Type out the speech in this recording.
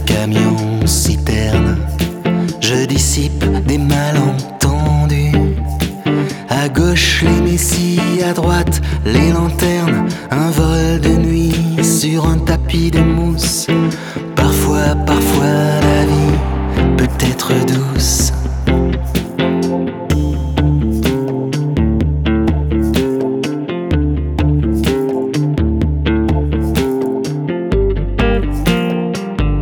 camion citerne, je dissipe des malentendus. À gauche les messies, à droite les lanternes, un vol de nuit sur un tapis de mousse. Parfois la vie peut être douce.